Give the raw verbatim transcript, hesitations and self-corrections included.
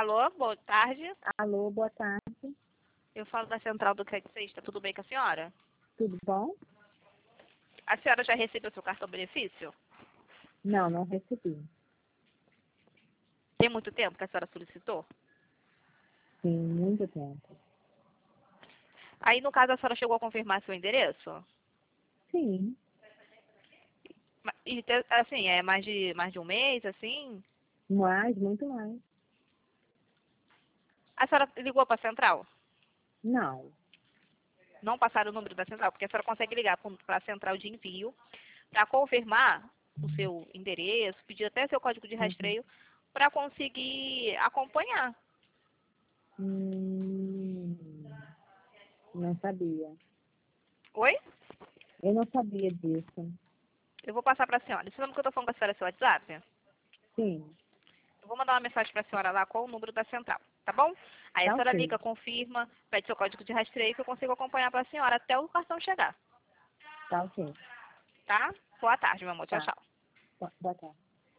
Alô, boa tarde. Alô, boa tarde. Eu falo da Central do Crédito Sexta. Tudo bem com a senhora? Tudo bom? A senhora já recebeu seu cartão benefício? Não, não recebi. Tem muito tempo que a senhora solicitou? Tem muito tempo. Aí, no caso, a senhora chegou a confirmar seu endereço? Sim, Ma- E, te- assim, é mais de, mais de um mês, assim? mais, muito mais. A senhora ligou para a Central? Não. Não passaram o número da Central, porque a senhora consegue ligar para a Central de envio para confirmar o seu endereço, pedir até seu código de Uhum. rastreio para conseguir acompanhar. Hum, não sabia. Oi? Eu não sabia disso. Eu vou passar para a senhora. Esse número que eu estou falando com a senhora é seu WhatsApp? Sim, Eu vou mandar uma mensagem para a senhora lá com o número da central, tá bom? Aí a tá senhora ok. liga, confirma, pede seu código de rastreio que eu consigo acompanhar para a senhora até o cartão chegar, Tá ok. tá? Boa tarde, meu amor. Tchau, Tá. tchau. Boa boa tarde.